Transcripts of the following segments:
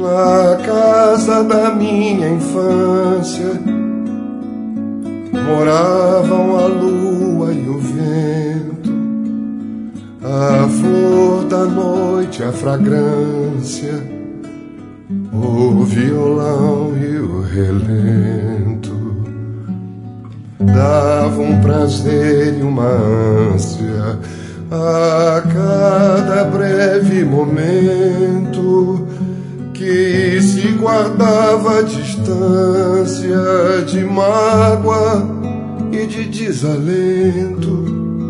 Na casa da minha infância moravam a lua e o vento, a flor da noite, a fragrância, o violão e o relento. Davam um prazer e uma ânsia a cada breve momento que se guardava a distância de mágoa e de desalento.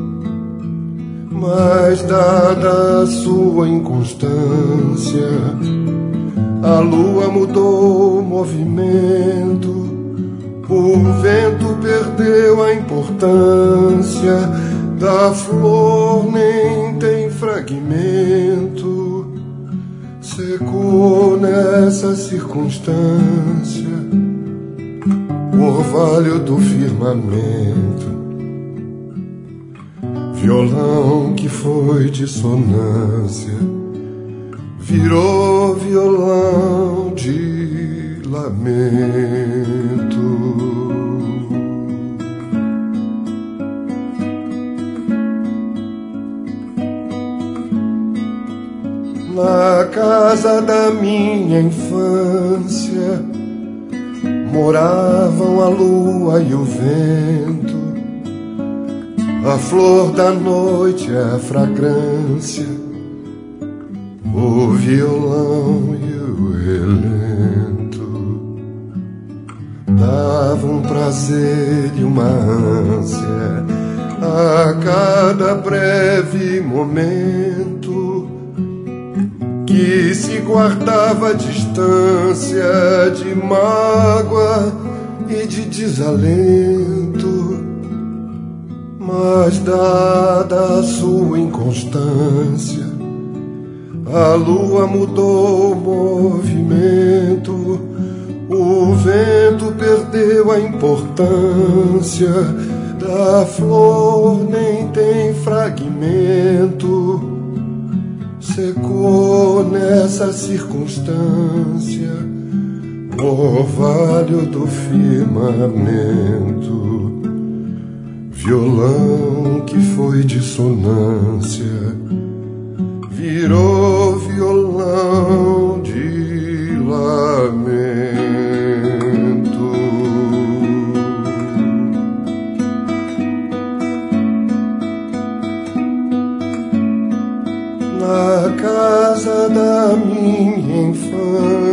Mas dada a sua inconstância, a lua mudou o movimento, o vento perdeu a importância da flor, nem tem fragmento. Secou nessa circunstância o orvalho do firmamento, violão que foi dissonância virou violão de lamento. Na casa da minha infância moravam a lua e o vento, a flor da noite, a fragrância, o violão e o relento. Davam um prazer e uma ânsia a cada breve momento que se guardava a distância de mágoa e de desalento. Mas dada a sua inconstância, a lua mudou o movimento, o vento perdeu a importância da flor, nem tem fragmento. Secou nessa circunstância o orvalho do firmamento, violão que foi dissonância virou violão de lamento. Na casa da minha infância